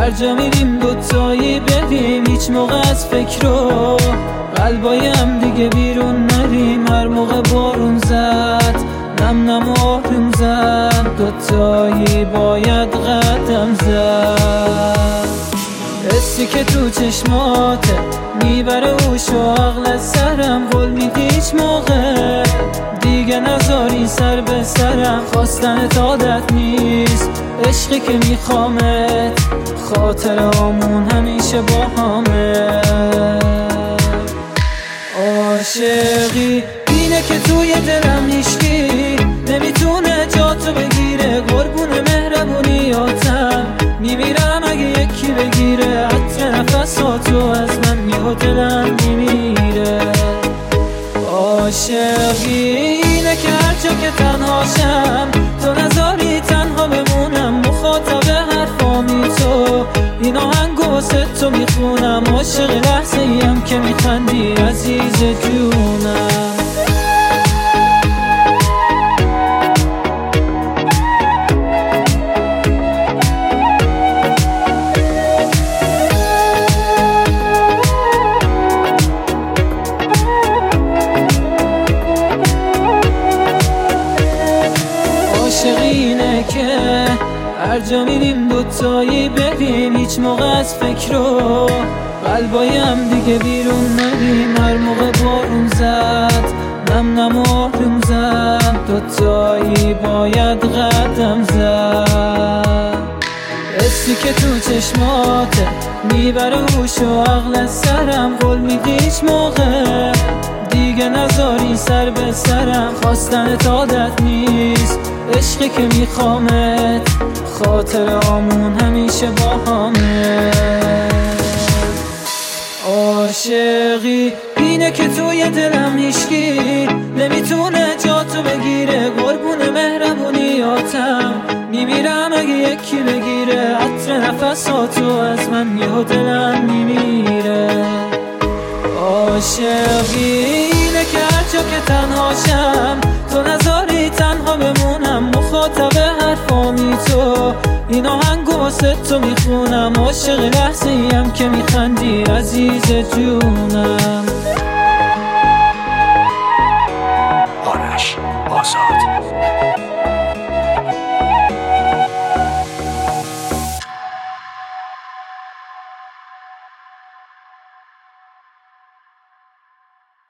هر جا میریم دوتایی بریم، هیچ موقع از فکر رو قلبای هم دیگه بیرون نریم. هر موقع بارون زد نم نم آروم زد، دوتایی باید قدم زد. حسی که تو چشماته میبره هوش و عقل سرم، قول میدی هیچ موقع دیگه نذاری سر به سرم. خواستنت عادت نیست، عشقی که میخوامت، خاطرامون همیشه با همه. عاشقی اینه که توی دلم هیچکی نمیتونه جاتو بگیره، قربون مهربونیاتم میمیرم اگه یکی بگیره. عطر نفساتو از من میاد دلم میمیره. عاشقی اینه که هر جا که تنهاشم تو نذاری تنها بمونم، مخاطب حرفامی تو این آهنگو واسه تو میخونم. عاشق لحظه ایم که میخندی عزیز جونم. عاشقینه که هر جا میریم دوتایی بریم، هیچ موقع از فکر رو قلبای هم دیگه بیرون نریم. هر موقع بارون زد نم نم آروم زد، دوتایی باید قدم زد. حسی که تو چشماته میبره هوش و عقل سرم، قول میدی هیچ موقع دیگه نذاری سر به سرم. خواستنت عادت نیست، عشقی که میخوامت، خاطرامون همیشه با همه. عاشقی اینه که توی دلم هیچکی نمیتونه جاتو بگیره، قربون مهربونیاتم میمیرم اگه یکی بگیره. عطر نفساتو از من میاد دلم میمیره. عاشقی اینه که هر جا که تنهاشم تو نذاری تنها بمونم، مخاطب حرفامی تو این آهنگو واسه تو میخونم. عاشق لحظه ایم که میخندی عزیز جونم. آرش آزاد.